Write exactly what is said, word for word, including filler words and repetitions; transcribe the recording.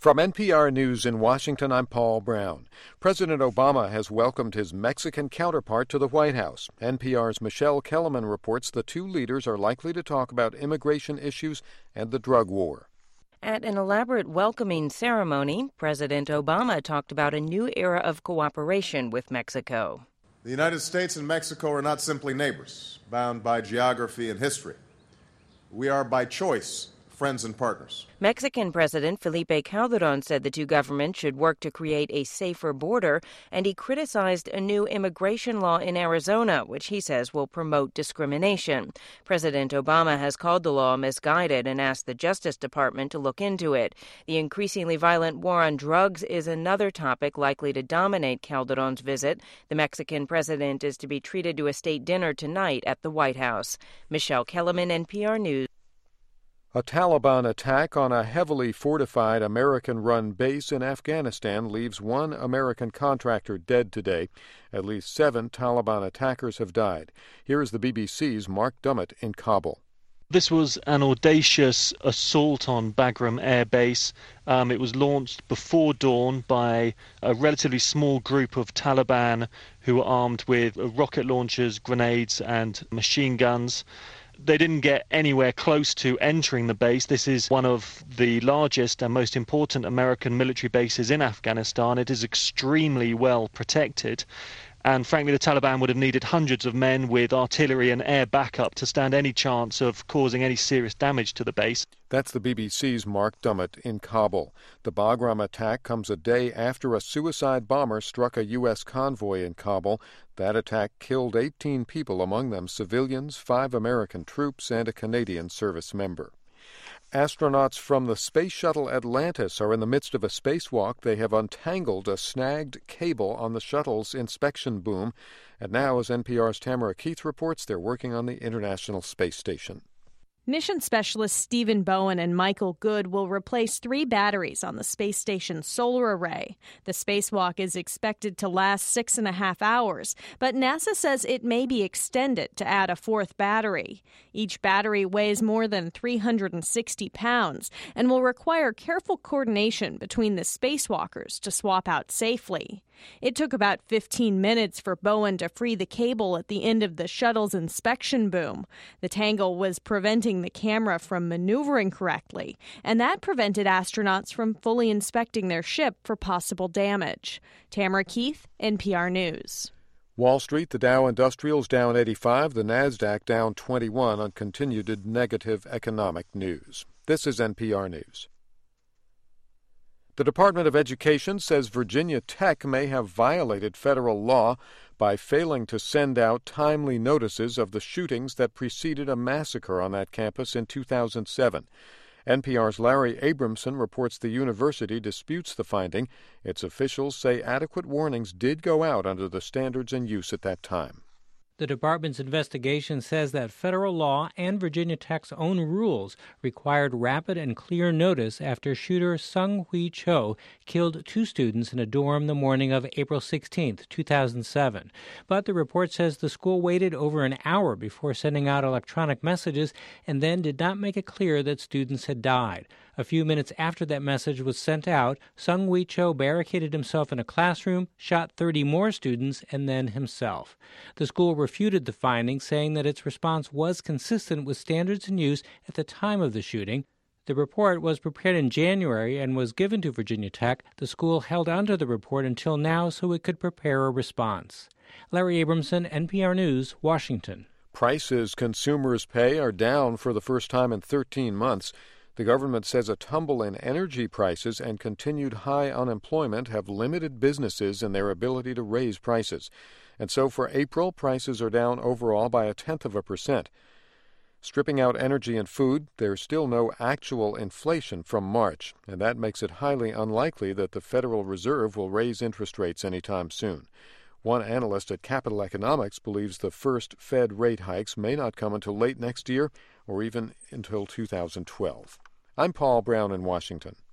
From N P R News in Washington, I'm Paul Brown. President Obama has welcomed his Mexican counterpart to the White House. N P R's Michelle Kellerman reports the two leaders are likely to talk about immigration issues and the drug war. At an elaborate welcoming ceremony, President Obama talked about a new era of cooperation with Mexico. The United States and Mexico are not simply neighbors, bound by geography and history. We are, by choice, friends and partners. Mexican President Felipe Calderón said the two governments should work to create a safer border, and he criticized a new immigration law in Arizona, which he says will promote discrimination. President Obama has called the law misguided and asked the Justice Department to look into it. The increasingly violent war on drugs is another topic likely to dominate Calderón's visit. The Mexican president is to be treated to a state dinner tonight at the White House. Michelle Kellerman, N P R News. A Taliban attack on a heavily fortified American-run base in Afghanistan leaves one American contractor dead today. At least seven Taliban attackers have died. Here is the B B C's Mark Dummett in Kabul. This was an audacious assault on Bagram Air Base. Um, it was launched before dawn by a relatively small group of Taliban who were armed with rocket launchers, grenades, and machine guns. They didn't get anywhere close to entering the base. This is one of the largest and most important American military bases in Afghanistan. It is extremely well protected. And frankly, the Taliban would have needed hundreds of men with artillery and air backup to stand any chance of causing any serious damage to the base. That's the B B C's Mark Dummett in Kabul. The Bagram attack comes a day after a suicide bomber struck a U S convoy in Kabul. That attack killed eighteen people, among them civilians, five American troops, and a Canadian service member. Astronauts from the space shuttle Atlantis are in the midst of a spacewalk. They have untangled a snagged cable on the shuttle's inspection boom. And now, as N P R's Tamara Keith reports, they're working on the International Space Station. Mission specialists Stephen Bowen and Michael Good will replace three batteries on the space station's solar array. The spacewalk is expected to last six and a half hours, but NASA says it may be extended to add a fourth battery. Each battery weighs more than three hundred sixty pounds and will require careful coordination between the spacewalkers to swap out safely. It took about fifteen minutes for Bowen to free the cable at the end of the shuttle's inspection boom. The tangle was preventing the camera from maneuvering correctly, and that prevented astronauts from fully inspecting their ship for possible damage. Tamara Keith, N P R News. Wall Street, the Dow Industrials down eighty-five, the Nasdaq down twenty-one on continued negative economic news. This is N P R News. The Department of Education says Virginia Tech may have violated federal law by failing to send out timely notices of the shootings that preceded a massacre on that campus in two thousand seven. N P R's Larry Abramson reports the university disputes the finding. Its officials say adequate warnings did go out under the standards in use at that time. The department's investigation says that federal law and Virginia Tech's own rules required rapid and clear notice after shooter Sung Hui Cho killed two students in a dorm the morning of April sixteenth, two thousand seven. But the report says the school waited over an hour before sending out electronic messages and then did not make it clear that students had died. A few minutes after that message was sent out, Sung Hui Cho barricaded himself in a classroom, shot thirty more students, and then himself. The school refuted the findings, saying that its response was consistent with standards in use at the time of the shooting. The report was prepared in January and was given to Virginia Tech. The school held onto the report until now so it could prepare a response. Larry Abramson, N P R News, Washington. Prices consumers pay are down for the first time in thirteen months. The government says a tumble in energy prices and continued high unemployment have limited businesses in their ability to raise prices. And so for April, prices are down overall by a tenth of a percent. Stripping out energy and food, there's still no actual inflation from March, and that makes it highly unlikely that the Federal Reserve will raise interest rates anytime soon. One analyst at Capital Economics believes the first Fed rate hikes may not come until late next year or even until two thousand twelve. I'm Paul Brown in Washington.